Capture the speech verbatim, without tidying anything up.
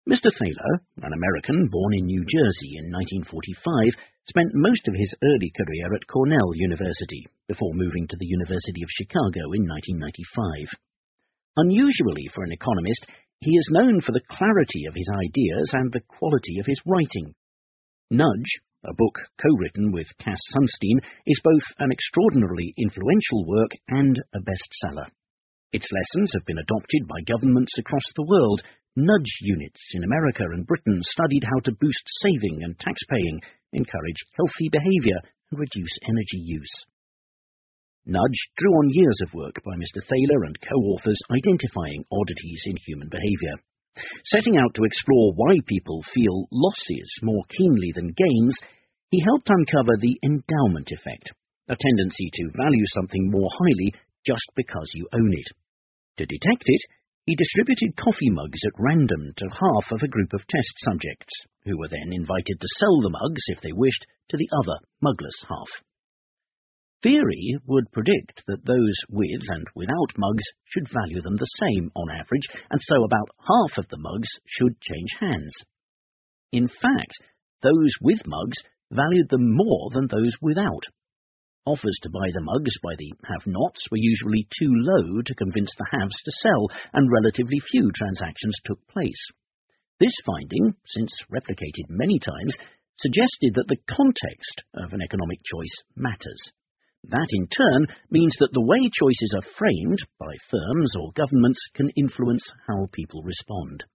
Mister Thaler, an American born in New Jersey in nineteen forty-five, spent most of his early career at Cornell University, before moving to the University of Chicago in nineteen ninety-five. Unusually for an economist, he is known for the clarity of his ideas and the quality of his writing. Nudge, a book co-written with Cass Sunstein, is both an extraordinarily influential work and a bestseller. Its lessons have been adopted by governments across the world. Nudge units in America and Britain studied how to boost saving and tax-paying, encourage healthy behaviour, and reduce energy use. Nudge drew on years of work by Mister Thaler and co-authors identifying oddities in human behaviour. Setting out to explore why people feel losses more keenly than gains, he helped uncover the endowment effect, a tendency to value something more highly just because you own it. To detect it, he distributed coffee mugs at random to half of a group of test subjects, who were then invited to sell the mugs, if they wished, to the other mugless half. Theory would predict that those with and without mugs should value them the same on average, and so about half of the mugs should change hands. In fact, those with mugs valued them more than those without. Offers to buy the mugs by the have-nots were usually too low to convince the haves to sell, and relatively few transactions took place. This finding, since replicated many times, suggested that the context of an economic choice matters. That, in turn, means that the way choices are framed by firms or governments can influence how people respond.